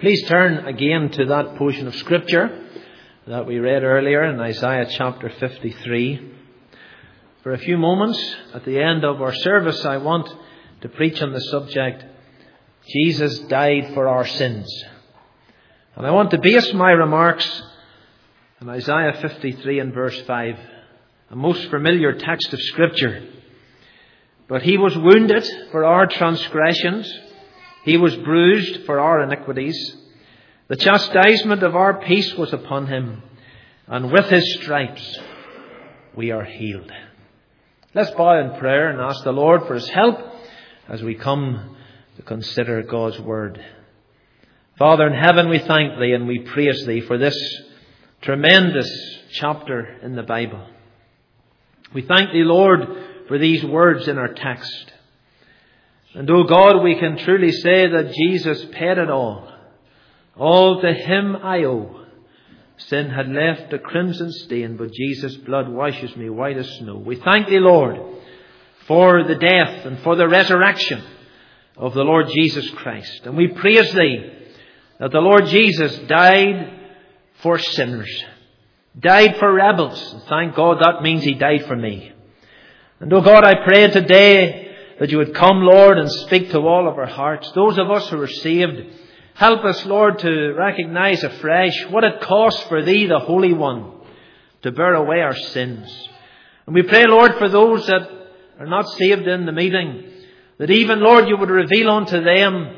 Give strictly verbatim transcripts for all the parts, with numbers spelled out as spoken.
Please turn again to that portion of Scripture that we read earlier in Isaiah chapter fifty-three. For a few moments at the end of our service, I want to preach on the subject, Jesus died for our sins. And I want to base my remarks on Isaiah fifty-three and verse five, a most familiar text of Scripture. But he was wounded for our transgressions, he was bruised for our iniquities. The chastisement of our peace was upon him, and with his stripes we are healed. Let's bow in prayer and ask the Lord for his help as we come to consider God's word. Father in heaven, we thank thee and we praise thee for this tremendous chapter in the Bible. We thank thee, Lord, for these words in our text. And, O God, we can truly say that Jesus paid it all. All to him I owe. Sin had left a crimson stain, but Jesus' blood washes me white as snow. We thank thee, Lord, for the death and for the resurrection of the Lord Jesus Christ. And we praise thee that the Lord Jesus died for sinners, died for rebels. And thank God that means he died for me. And, O God, I pray today that you would come, Lord, and speak to all of our hearts. Those of us who are saved, help us, Lord, to recognize afresh what it costs for thee, the Holy One, to bear away our sins. And we pray, Lord, for those that are not saved in the meeting, that even, Lord, you would reveal unto them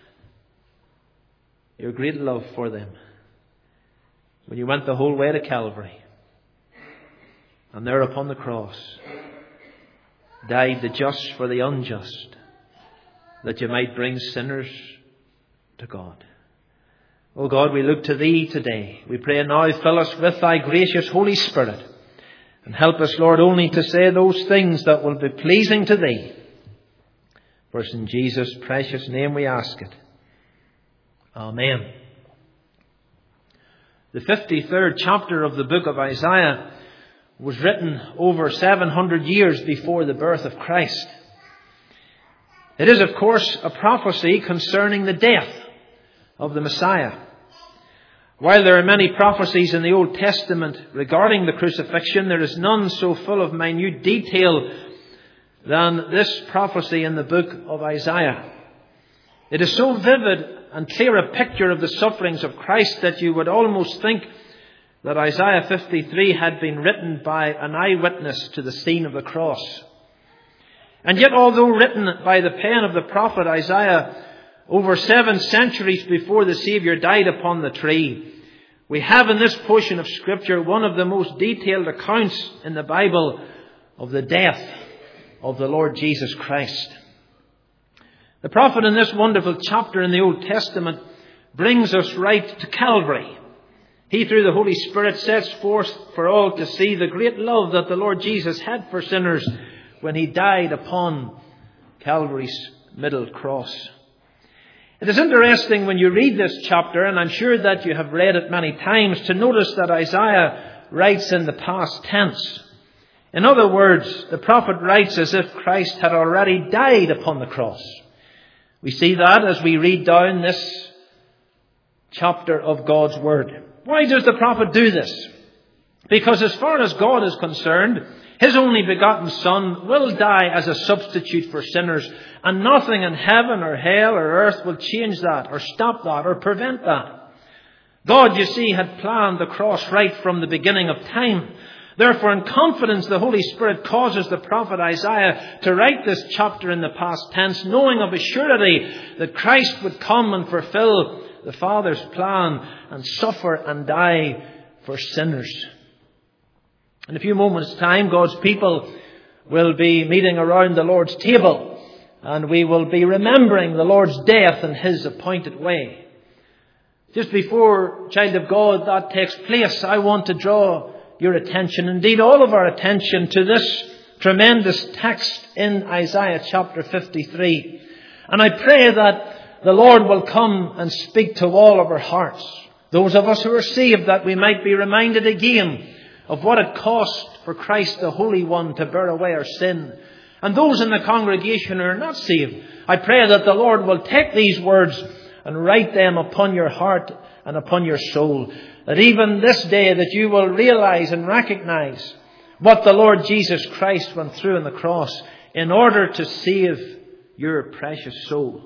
your great love for them. When you went the whole way to Calvary, and there upon the cross died the just for the unjust, that you might bring sinners to God. O God, we look to thee today. We pray now, fill us with thy gracious Holy Spirit, and help us, Lord, only to say those things that will be pleasing to thee. For in Jesus' precious name we ask it. Amen. The fifty-third chapter of the book of Isaiah was written over seven hundred years before the birth of Christ. It is, of course, a prophecy concerning the death of the Messiah. While there are many prophecies in the Old Testament regarding the crucifixion, there is none so full of minute detail than this prophecy in the book of Isaiah. It is so vivid and clear a picture of the sufferings of Christ that you would almost think that Isaiah fifty-three had been written by an eyewitness to the scene of the cross. And yet, although written by the pen of the prophet Isaiah over seven centuries before the Saviour died upon the tree, we have in this portion of Scripture one of the most detailed accounts in the Bible of the death of the Lord Jesus Christ. The prophet in this wonderful chapter in the Old Testament brings us right to Calvary. He, through the Holy Spirit, sets forth for all to see the great love that the Lord Jesus had for sinners when he died upon Calvary's middle cross. It is interesting when you read this chapter, and I'm sure that you have read it many times, to notice that Isaiah writes in the past tense. In other words, the prophet writes as if Christ had already died upon the cross. We see that as we read down this chapter of God's Word. Why does the prophet do this? Because as far as God is concerned, his only begotten Son will die as a substitute for sinners, and nothing in heaven or hell or earth will change that or stop that or prevent that. God, you see, had planned the cross right from the beginning of time. Therefore, in confidence, the Holy Spirit causes the prophet Isaiah to write this chapter in the past tense, knowing of a surety that Christ would come and fulfill the Father's plan and suffer and die for sinners. In a few moments' time, God's people will be meeting around the Lord's table, and we will be remembering the Lord's death in his appointed way. Just before, child of God, that takes place, I want to draw your attention, indeed all of our attention, to this tremendous text in Isaiah chapter fifty-three. And I pray that the Lord will come and speak to all of our hearts. Those of us who are saved, that we might be reminded again of what it cost for Christ, the Holy One, to bear away our sin. And those in the congregation who are not saved, I pray that the Lord will take these words and write them upon your heart and upon your soul. That even this day that you will realize and recognize what the Lord Jesus Christ went through on the cross in order to save your precious soul.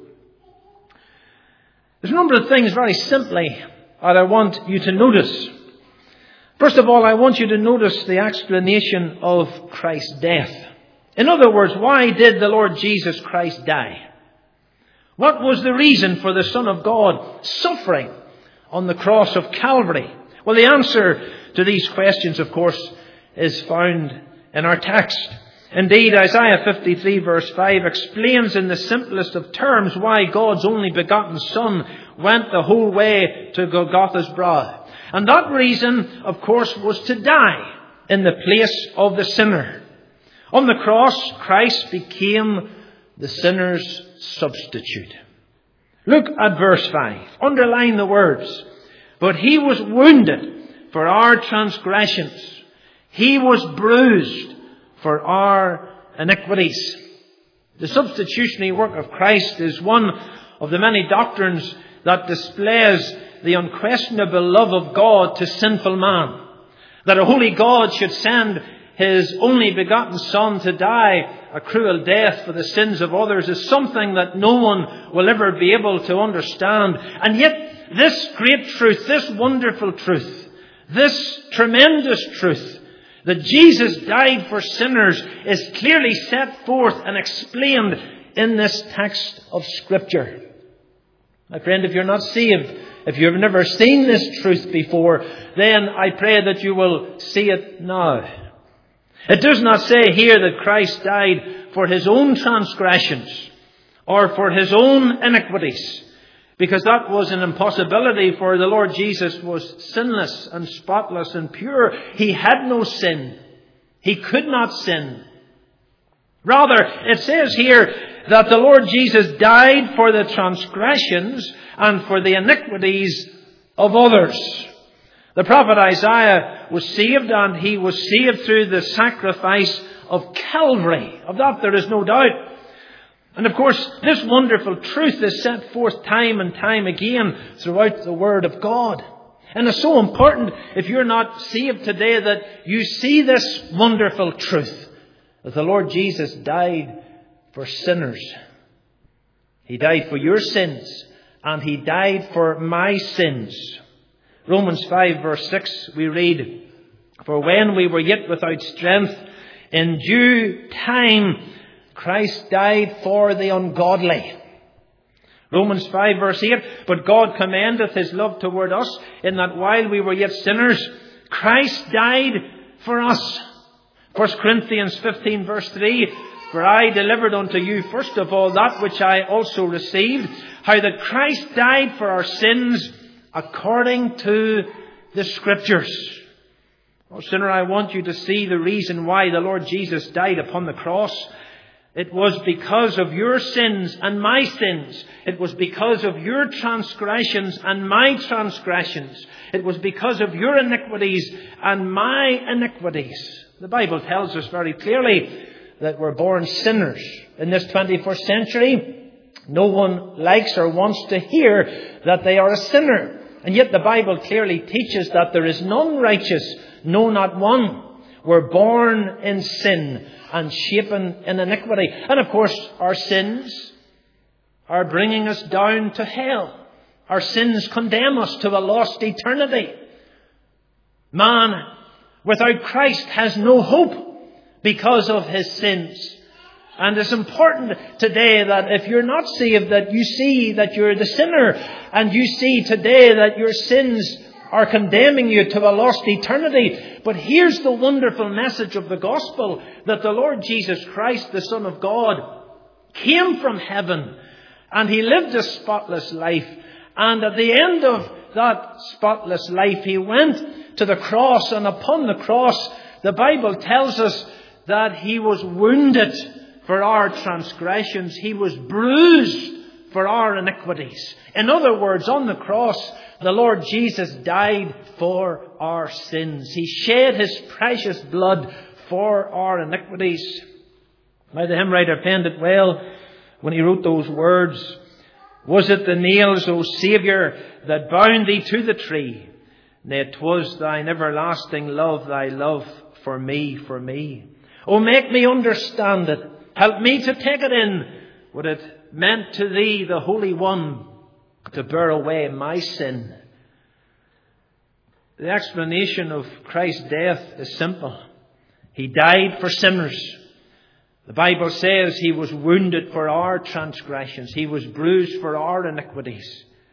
There's a number of things very simply that I want you to notice. First of all, I want you to notice the explanation of Christ's death. In other words, why did the Lord Jesus Christ die? What was the reason for the Son of God suffering on the cross of Calvary? Well, the answer to these questions, of course, is found in our text. Indeed, Isaiah fifty-three verse five explains in the simplest of terms why God's only begotten Son went the whole way to Golgotha's brow. And that reason, of course, was to die in the place of the sinner. On the cross, Christ became the sinner's substitute. Look at verse five. Underline the words. But he was wounded for our transgressions. He was bruised for our iniquities. The substitutionary work of Christ is one of the many doctrines that displays the unquestionable love of God to sinful man. That a holy God should send His only begotten Son to die a cruel death for the sins of others is something that no one will ever be able to understand. And yet this great truth, this wonderful truth, this tremendous truth, that Jesus died for sinners, is clearly set forth and explained in this text of Scripture. My friend, if you're not saved, if you've never seen this truth before, then I pray that you will see it now. It does not say here that Christ died for His own transgressions or for His own iniquities, because that was an impossibility, for the Lord Jesus was sinless and spotless and pure. He had no sin. He could not sin. Rather, it says here that the Lord Jesus died for the transgressions and for the iniquities of others. The prophet Isaiah was saved, and he was saved through the sacrifice of Calvary. Of that there is no doubt. And of course, this wonderful truth is set forth time and time again throughout the Word of God. And it's so important, if you're not saved today, that you see this wonderful truth, that the Lord Jesus died for sinners. He died for your sins, and He died for my sins. Romans five verse six, we read, "For when we were yet without strength, in due time Christ died for the ungodly." Romans five verse eight, "But God commendeth His love toward us, in that while we were yet sinners, Christ died for us." First Corinthians fifteen verse three, "For I delivered unto you first of all that which I also received, how that Christ died for our sins according to the Scriptures." Oh, sinner, I want you to see the reason why the Lord Jesus died upon the cross. It was because of your sins and my sins. It was because of your transgressions and my transgressions. It was because of your iniquities and my iniquities. The Bible tells us very clearly that we're born sinners. In this twenty-first century, no one likes or wants to hear that they are a sinner. And yet the Bible clearly teaches that there is none righteous, no, not one. We're born in sin and shapen in iniquity. And of course, our sins are bringing us down to hell. Our sins condemn us to a lost eternity. Man without Christ has no hope because of his sins. And it's important today that if you're not saved, that you see that you're the sinner, and you see today that your sins are condemning you to a lost eternity. But here's the wonderful message of the gospel, that the Lord Jesus Christ, the Son of God, came from heaven and He lived a spotless life. And at the end of that spotless life, He went to the cross, and upon the cross, the Bible tells us that He was wounded for our transgressions. He was bruised for our iniquities. In other words, on the cross, the Lord Jesus died for our sins. He shed His precious blood for our iniquities. Now, the hymn writer penned it well when he wrote those words, Was it the nails, O Saviour, that bound thee to the tree? Nay, 'twas thine everlasting love, thy love for me, for me. Oh, make me understand it. Help me to take it in. What it meant to thee, the Holy One, to bear away my sin. The explanation of Christ's death is simple. He died for sinners. The Bible says he was wounded for our transgressions. He was bruised for our iniquities.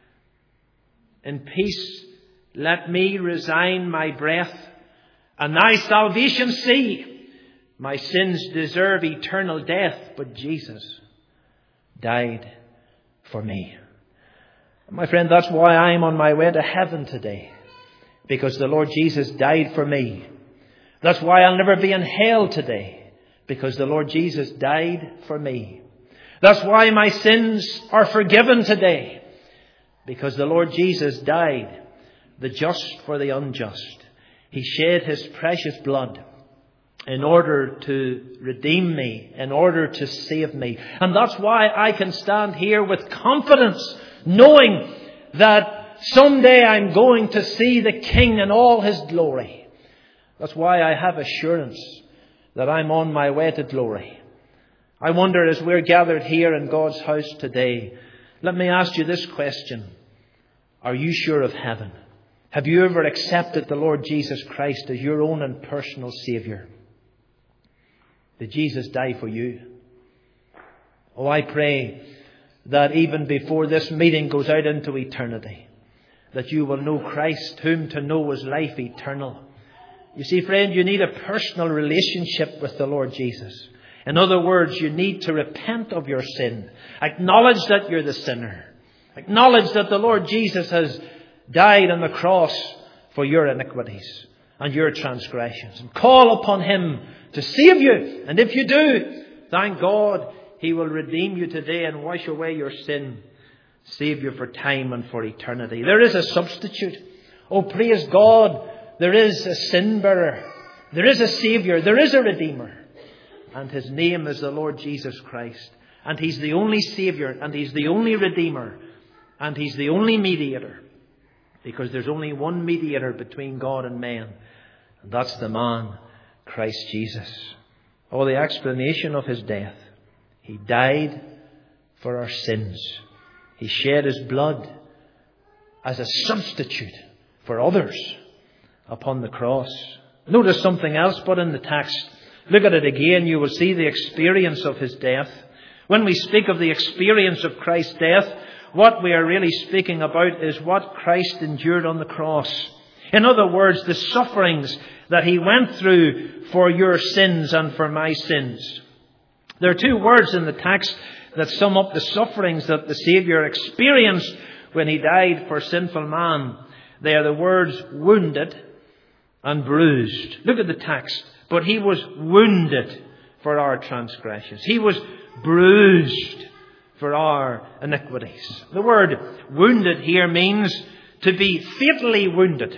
In peace, let me resign my breath, and thy salvation see. My sins deserve eternal death, but Jesus died for me. My friend, that's why I'm on my way to heaven today. Because the Lord Jesus died for me. That's why I'll never be in hell today. Because the Lord Jesus died for me. That's why my sins are forgiven today. Because the Lord Jesus died, the just for the unjust. He shed his precious blood in order to redeem me, in order to save me. And that's why I can stand here with confidence, knowing that someday I'm going to see the King in all his glory. That's why I have assurance that I'm on my way to glory. I wonder, as we're gathered here in God's house today, let me ask you this question. Are you sure of heaven? Have you ever accepted the Lord Jesus Christ as your own and personal Saviour? Did Jesus die for you? Oh, I pray that even before this meeting goes out into eternity, that you will know Christ, whom to know is life eternal. You see, friend, you need a personal relationship with the Lord Jesus. In other words, you need to repent of your sin. Acknowledge that you're the sinner. Acknowledge that the Lord Jesus has died on the cross for your iniquities and your transgressions. And call upon him to save you. And if you do, thank God, he will redeem you today and wash away your sin. Save you for time and for eternity. There is a substitute. Oh, praise God. There is a sin bearer. There is a Saviour. There is a Redeemer. And his name is the Lord Jesus Christ. And he's the only Saviour. And he's the only Redeemer. And he's the only mediator. Because there's only one mediator between God and man. And that's the man, Christ Jesus. Oh, the explanation of his death. He died for our sins. He shed his blood as a substitute for others upon the cross. Notice something else but in the text. Look at it again. You will see the experience of his death. When we speak of the experience of Christ's death, what we are really speaking about is what Christ endured on the cross. In other words, the sufferings that he went through for your sins and for my sins. There are two words in the text that sum up the sufferings that the Saviour experienced when he died for sinful man. They are the words wounded and bruised. Look at the text. But he was wounded for our transgressions. He was bruised for our iniquities. The word wounded here means to be fatally wounded.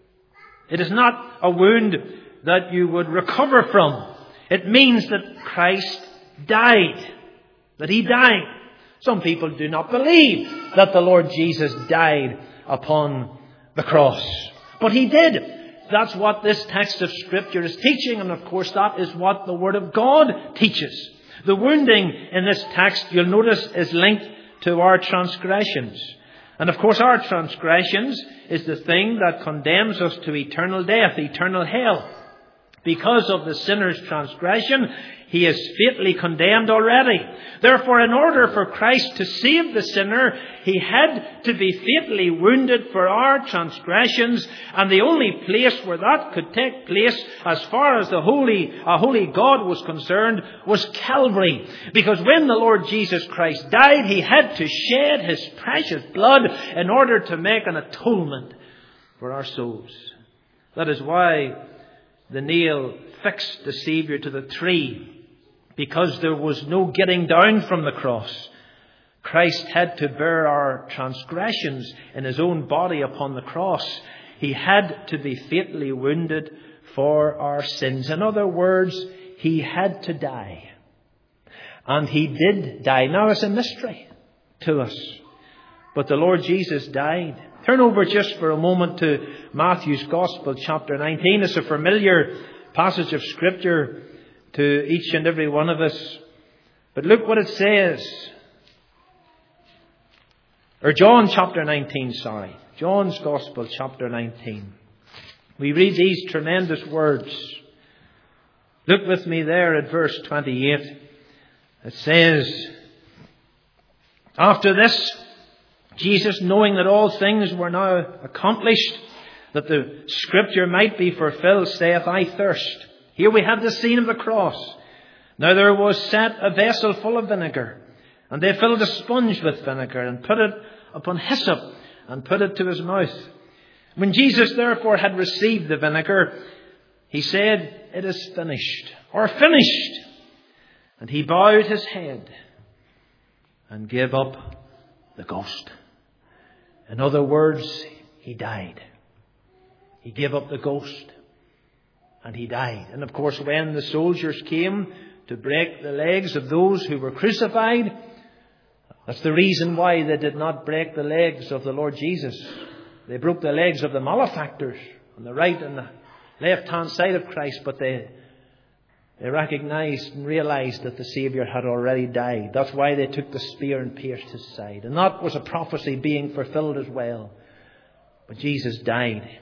It is not a wound that you would recover from. It means that Christ died. That he died. Some people do not believe that the Lord Jesus died upon the cross. But he did. That's what this text of Scripture is teaching. And of course that is what the Word of God teaches. The wounding in this text, you'll notice, is linked to our transgressions. And of course our transgressions is the thing that condemns us to eternal death, eternal hell. Because of the sinner's transgression, he is fatally condemned already. Therefore, in order for Christ to save the sinner, he had to be fatally wounded for our transgressions. And the only place where that could take place, as far as the holy, a holy God was concerned, was Calvary. Because when the Lord Jesus Christ died, he had to shed his precious blood in order to make an atonement for our souls. That is why the nail fixed the Saviour to the tree. Because there was no getting down from the cross. Christ had to bear our transgressions in his own body upon the cross. He had to be fatally wounded for our sins. In other words, he had to die. And he did die. Now it's a mystery to us. But the Lord Jesus died. Turn over just for a moment to Matthew's Gospel, chapter nineteen. It's a familiar passage of Scripture to each and every one of us. But look what it says. Or John chapter nineteen, sorry. John's Gospel, chapter nineteen. We read these tremendous words. Look with me there at verse twenty-eight. It says, after this, Jesus, knowing that all things were now accomplished, that the Scripture might be fulfilled, saith, I thirst. Here we have the scene of the cross. Now there was set a vessel full of vinegar, and they filled a sponge with vinegar, and put it upon hyssop, and put it to his mouth. When Jesus therefore had received the vinegar, he said, it is finished, or finished. And he bowed his head and gave up the ghost. In other words, he died. He gave up the ghost and he died. And of course, when the soldiers came to break the legs of those who were crucified, that's the reason why they did not break the legs of the Lord Jesus. They broke the legs of the malefactors on the right and the left-hand side of Christ, but they, they recognized and realized that the Saviour had already died. That's why they took the spear and pierced his side. And that was a prophecy being fulfilled as well. But Jesus died.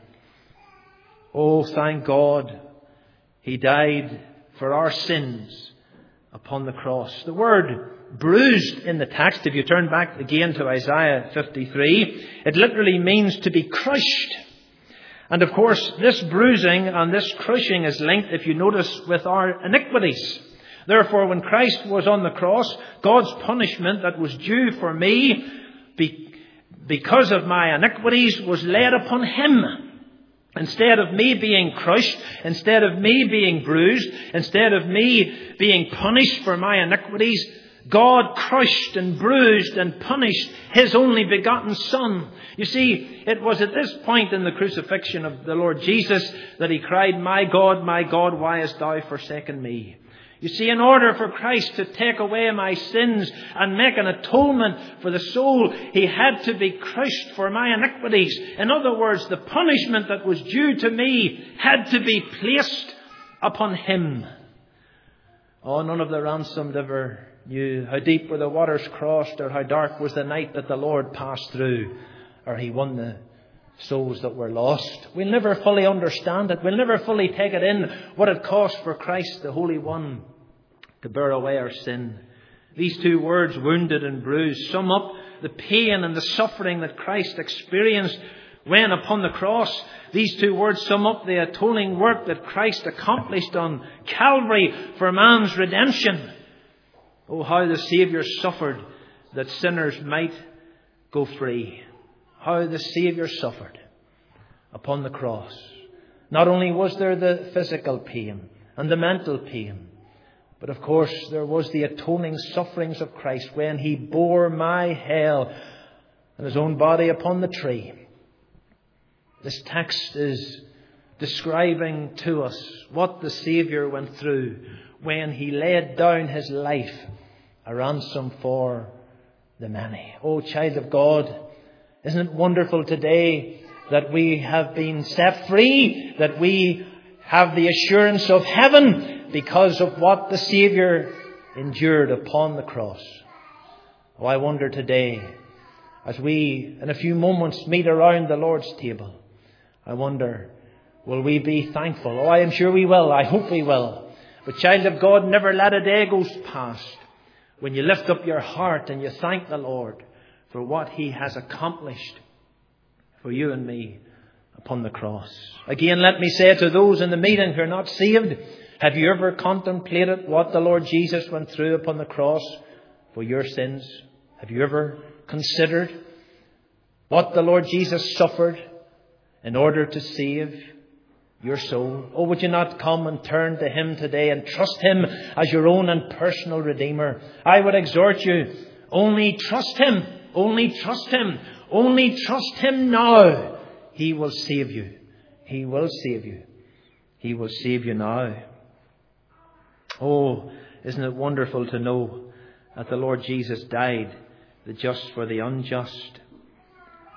Oh, thank God, he died for our sins upon the cross. The word bruised in the text, if you turn back again to Isaiah fifty-three, it literally means to be crushed. And of course, this bruising and this crushing is linked, if you notice, with our iniquities. Therefore, when Christ was on the cross, God's punishment that was due for me be, because of my iniquities was laid upon him. Instead of me being crushed, instead of me being bruised, instead of me being punished for my iniquities, God crushed and bruised and punished his only begotten Son. You see, it was at this point in the crucifixion of the Lord Jesus that he cried, my God, my God, why hast thou forsaken me? You see, in order for Christ to take away my sins and make an atonement for the soul, he had to be crushed for my iniquities. In other words, the punishment that was due to me had to be placed upon him. Oh, none of the ransomed ever knew how deep were the waters crossed, or how dark was the night that the Lord passed through, or he won the souls that were lost. We'll never fully understand it. We'll never fully take it in what it cost for Christ, the Holy One, to bear away our sin. These two words, wounded and bruised, sum up the pain and the suffering that Christ experienced when upon the cross. These two words sum up the atoning work that Christ accomplished on Calvary for man's redemption. Oh, how the Saviour suffered that sinners might go free. How the Saviour suffered upon the cross. Not only was there the physical pain and the mental pain, but of course there was the atoning sufferings of Christ when he bore my hell in his own body upon the tree. This text is describing to us what the Saviour went through when he laid down his life a ransom for the many. Oh, child of God, isn't it wonderful today that we have been set free, that we have the assurance of heaven because of what the Saviour endured upon the cross? Oh, I wonder today, as we in a few moments meet around the Lord's table, I wonder, will we be thankful? Oh, I am sure we will. I hope we will. But child of God, never let a day go past when you lift up your heart and you thank the Lord for what he has accomplished for you and me upon the cross. Again, let me say to those in the meeting who are not saved, have you ever contemplated what the Lord Jesus went through upon the cross for your sins? Have you ever considered what the Lord Jesus suffered in order to save your soul? Oh, would you not come and turn to him today and trust him as your own and personal Redeemer? I would exhort you, only trust him. Only trust him. Only trust him now. He will save you. He will save you. He will save you now. Oh, isn't it wonderful to know that the Lord Jesus died, the just for the unjust.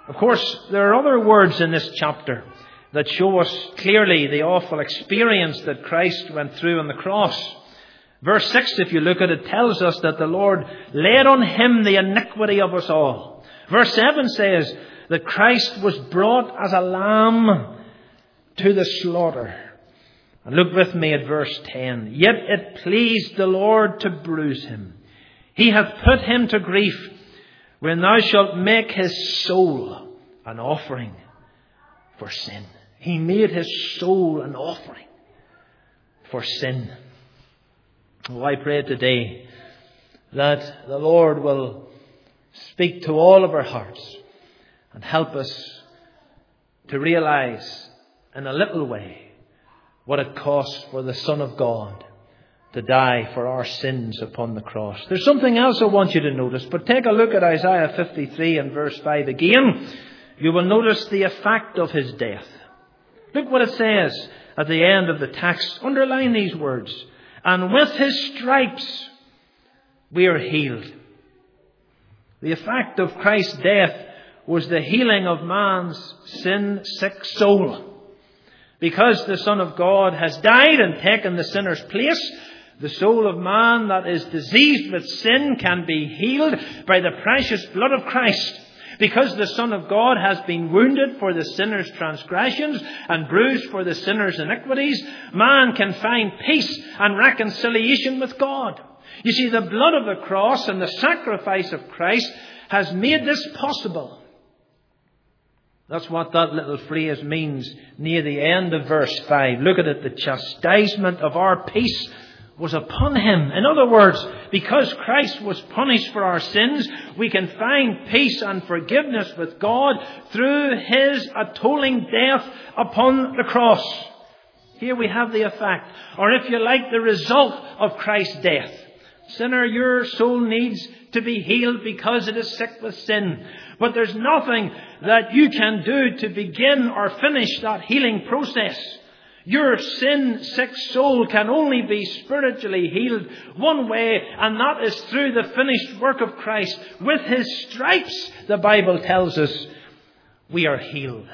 Of course, there are other words in this chapter that show us clearly the awful experience that Christ went through on the cross. Verse six, if you look at it, tells us that the Lord laid on him the iniquity of us all. Verse seven says that Christ was brought as a lamb to the slaughter. And look with me at verse ten. Yet it pleased the Lord to bruise him. He hath put him to grief, when thou shalt make his soul an offering for sin. He made his soul an offering for sin. Oh, I pray today that the Lord will speak to all of our hearts and help us to realize in a little way what it costs for the Son of God to die for our sins upon the cross. There's something else I want you to notice, but take a look at Isaiah fifty-three and verse five again. You will notice the effect of his death. Look what it says at the end of the text. Underline these words. And with his stripes we are healed. The effect of Christ's death was the healing of man's sin-sick soul. Because the Son of God has died and taken the sinner's place, the soul of man that is diseased with sin can be healed by the precious blood of Christ. Because the Son of God has been wounded for the sinner's transgressions and bruised for the sinner's iniquities, man can find peace and reconciliation with God. You see, the blood of the cross and the sacrifice of Christ has made this possible. That's what that little phrase means near the end of verse five. Look at it. The chastisement of our peace was upon him. In other words, because Christ was punished for our sins, we can find peace and forgiveness with God through his atoning death upon the cross. Here we have the effect, or if you like, the result of Christ's death. Sinner, your soul needs to be healed because it is sick with sin. But there's nothing that you can do to begin or finish that healing process. Your sin-sick soul can only be spiritually healed one way, and that is through the finished work of Christ. With his stripes, the Bible tells us, we are healed.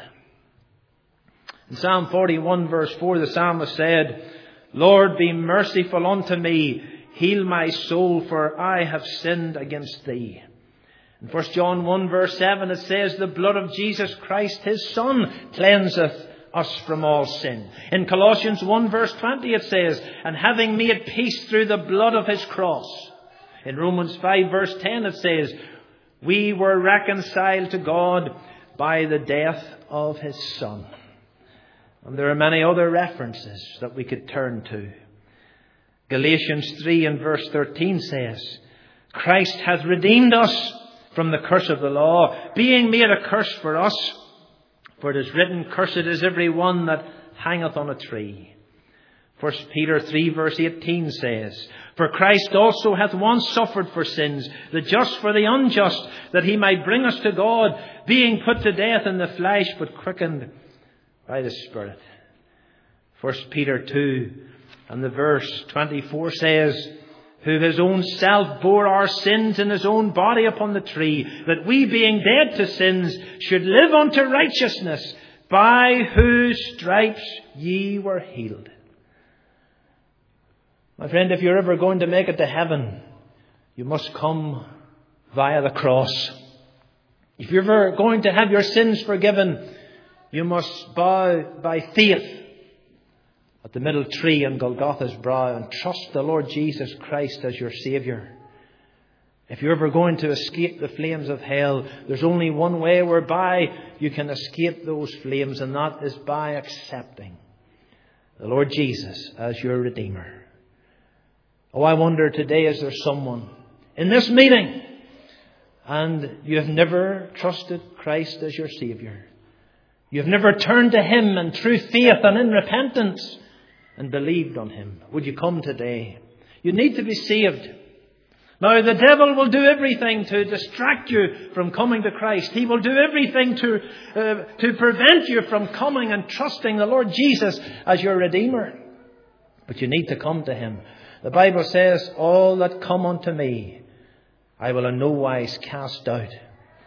In Psalm forty-one verse four, the psalmist said, Lord, be merciful unto me, heal my soul, for I have sinned against thee. In First John one verse seven, it says, the blood of Jesus Christ, his Son, cleanseth us from all sin. In Colossians one verse twenty it says, and having made peace through the blood of his cross. In Romans five verse ten it says, we were reconciled to God by the death of his Son. And there are many other references that we could turn to. Galatians three and verse thirteen says, Christ hath redeemed us from the curse of the law, being made a curse for us. For it is written, cursed is every one that hangeth on a tree. First Peter three verse eighteen says, for Christ also hath once suffered for sins, the just for the unjust, that he might bring us to God, being put to death in the flesh, but quickened by the Spirit. First Peter two and the verse twenty-four says, who his own self bore our sins in his own body upon the tree, that we being dead to sins should live unto righteousness, by whose stripes ye were healed. My friend, if you're ever going to make it to heaven, you must come via the cross. If you're ever going to have your sins forgiven, you must bow by faith at the middle tree on Golgotha's brow and trust the Lord Jesus Christ as your Saviour. If you're ever going to escape the flames of hell, there's only one way whereby you can escape those flames, and that is by accepting the Lord Jesus as your Redeemer. Oh, I wonder today, is there someone in this meeting and you have never trusted Christ as your Saviour? You have never turned to him in true faith and in repentance and believed on him. Would you come today? You need to be saved. Now, the devil will do everything to distract you from coming to Christ. He will do everything to, uh, to prevent you from coming and trusting the Lord Jesus as your Redeemer. But you need to come to him. The Bible says, all that come unto me, I will in no wise cast out.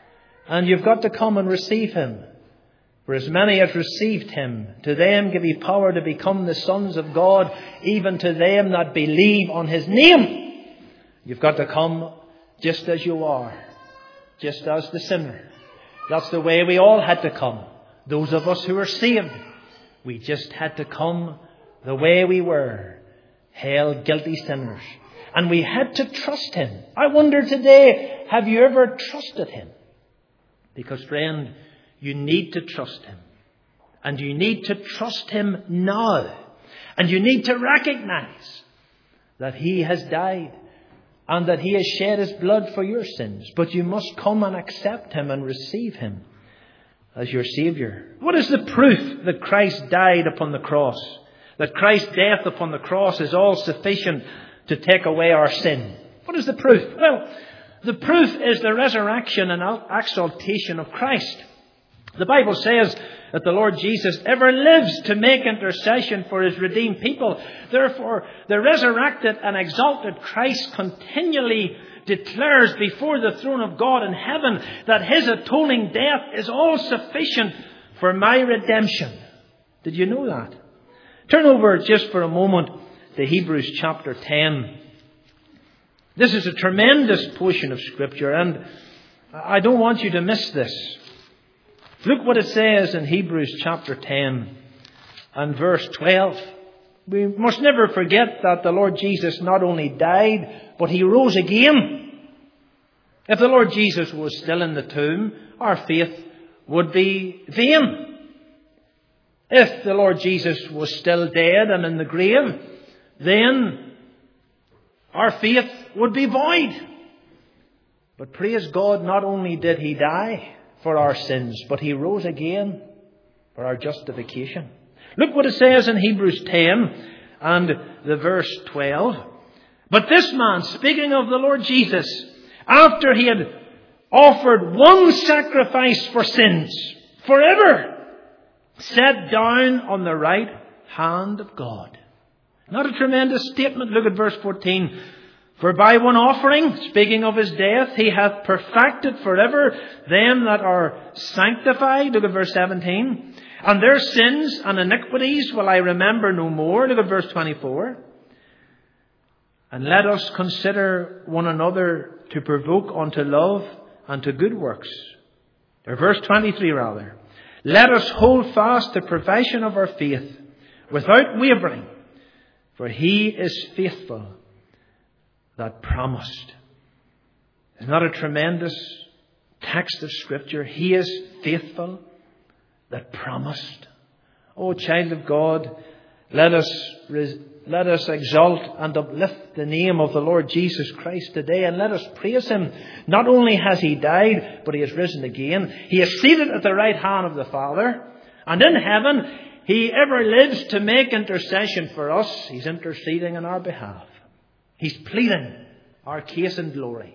And you've got to come and receive Him. For as many as received Him, to them give He power to become the sons of God, even to them that believe on His name. You've got to come just as you are, just as the sinner. That's the way we all had to come. Those of us who are saved, we just had to come the way we were, hell guilty sinners. And we had to trust Him. I wonder today, have you ever trusted Him? Because friend, you need to trust Him. And you need to trust Him now. And you need to recognize that He has died and that He has shed His blood for your sins. But you must come and accept Him and receive Him as your Saviour. What is the proof that Christ died upon the cross? That Christ's death upon the cross is all sufficient to take away our sin? What is the proof? Well, the proof is the resurrection and exaltation of Christ. The Bible says that the Lord Jesus ever lives to make intercession for His redeemed people. Therefore, the resurrected and exalted Christ continually declares before the throne of God in heaven that His atoning death is all sufficient for my redemption. Did you know that? Turn over just for a moment to Hebrews chapter ten. This is a tremendous portion of Scripture, and I don't want you to miss this. Look what it says in Hebrews chapter ten and verse twelve. We must never forget that the Lord Jesus not only died, but He rose again. If the Lord Jesus was still in the tomb, our faith would be vain. If the Lord Jesus was still dead and in the grave, then our faith would be void. But praise God, not only did He die for our sins, but He rose again for our justification. Look what it says in Hebrews ten and the verse twelve. But this man, speaking of the Lord Jesus, after He had offered one sacrifice for sins forever, sat down on the right hand of God. Not a tremendous statement? Look at verse fourteen. For by one offering, speaking of His death, He hath perfected forever them that are sanctified. Look at verse seventeen. And their sins and iniquities will I remember no more. Look at verse twenty-four. And let us consider one another to provoke unto love and to good works. Or verse twenty-three rather. Let us hold fast the profession of our faith without wavering. For He is faithful that promised. Isn't that a tremendous text of Scripture? He is faithful that promised. Oh, child of God, let us let us exalt and uplift the name of the Lord Jesus Christ today, and let us praise Him. Not only has He died, but He has risen again. He is seated at the right hand of the Father, and in heaven He ever lives to make intercession for us. He's interceding on our behalf. He's pleading our case in glory.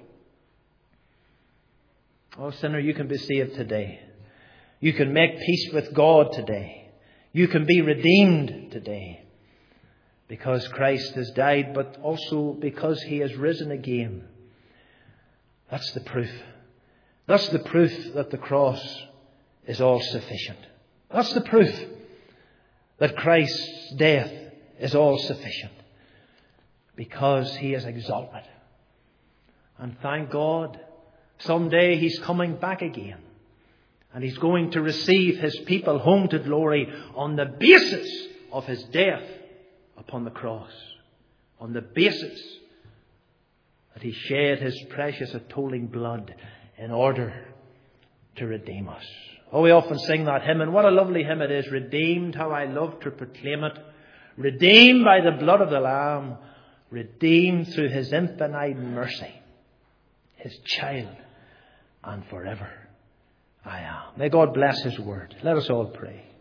Oh, sinner, you can be saved today. You can make peace with God today. You can be redeemed today. Because Christ has died, but also because He has risen again. That's the proof. That's the proof that the cross is all sufficient. That's the proof that Christ's death is all sufficient. Because He is exalted. And thank God, someday He's coming back again. And He's going to receive His people home to glory on the basis of His death upon the cross. On the basis that He shed His precious atoning blood in order to redeem us. Oh, we often sing that hymn, and what a lovely hymn it is. Redeemed, how I love to proclaim it. Redeemed by the blood of the Lamb. Redeemed through His infinite mercy. His child, and forever I am. May God bless His word. Let us all pray.